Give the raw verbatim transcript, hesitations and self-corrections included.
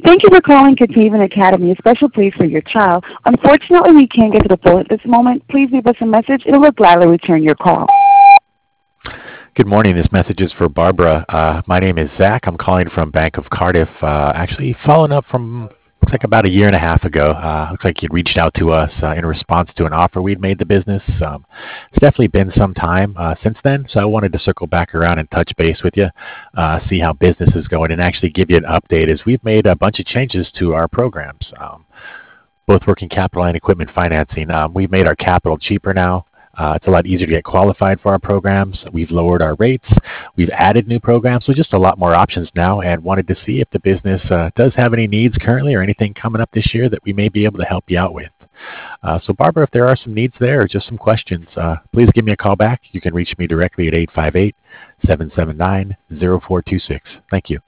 Thank you for calling Containment Academy, a special place for your child. Unfortunately, we can't get to the phone at this moment. Please leave us a message and we'll gladly return your call. Good morning. This message is for Barbara. Uh, my name is Zach. I'm calling from Bank of Cardiff. Uh, actually, following up from looks like about a year and a half ago. Uh, looks like you'd reached out to us uh, in response to an offer we'd made the business. Um, it's definitely been some time uh, since then, so I wanted to circle back around and touch base with you, uh, see how business is going, and actually give you an update as we've made a bunch of changes to our programs. Um, both working capital and equipment financing. Um, we've made our capital cheaper now. Uh, it's a lot easier to get qualified for our programs. We've lowered our rates. We've added new programs, so just a lot more options now, and wanted to see if the business uh, does have any needs currently or anything coming up this year that we may be able to help you out with. Uh, so Barbara, if there are some needs there or just some questions, uh, please give me a call back. You can reach me directly at eight five eight, seven seven nine, zero four two six. Thank you.